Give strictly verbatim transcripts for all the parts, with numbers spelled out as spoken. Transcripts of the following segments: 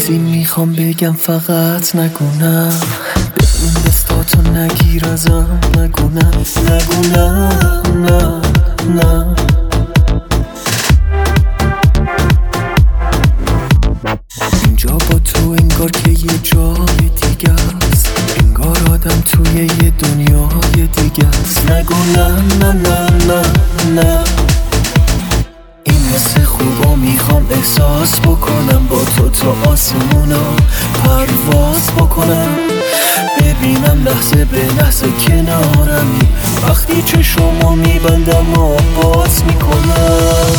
چیزی میخوام بگم فقط نگونم، ببین دستاتو نگیر ازم، نگونم نگونم نه نه. اینجا با تو انگار که یه جای دیگه است، انگار آدم توی یه دنیای دیگه است. نگونم نه نه نه نه. این حس خوبا میخوام احساس بکنم، با تو تا آسمونا پرواز بکنم، ببینم لحظه به لحظه کنارمی، وقتی چشمو میبندم و باز میکنم.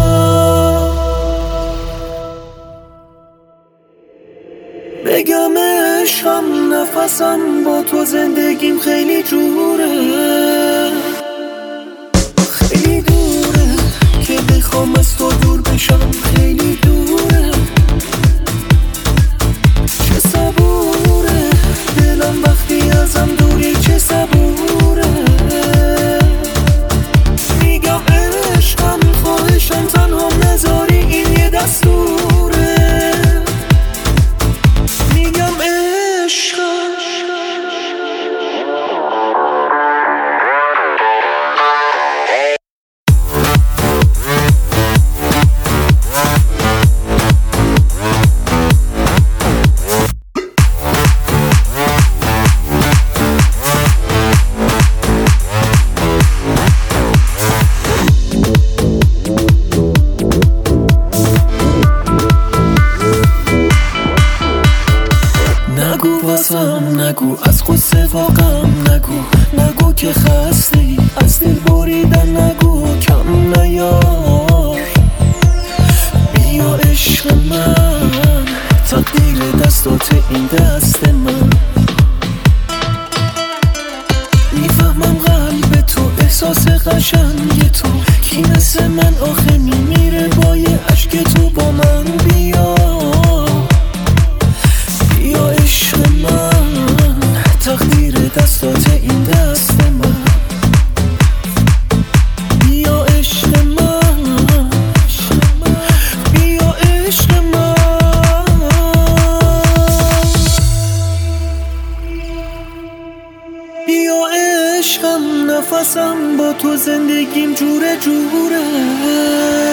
بگم عشقم نفسم با تو زندگیم خیلی جوره، خیلی دوره که بخوام از تو دور بشم، خیلی دوره. چه صبوره دلم وقتی ازم دوری، چه صبوره. میگم عشقم خواهشم تنها نذاری، این یه دستوره. میگم عشقم نگو واسم، نگو از قصه واقعم، نگو نگو که خستی از دل بریدن، نگو کم نیار. بیا عشق من، تقدیر دستات این دست من. میفهمم قلب تو احساس قشنگ تو، کی مثل من آخه میمیره با یه عشق تو با من. بیا بیا عشق من، تقدیر دستات این دست من. بیا عشق من، بیا عشق من. بیا عشقم نفسم با تو زندگیم جوره جوره.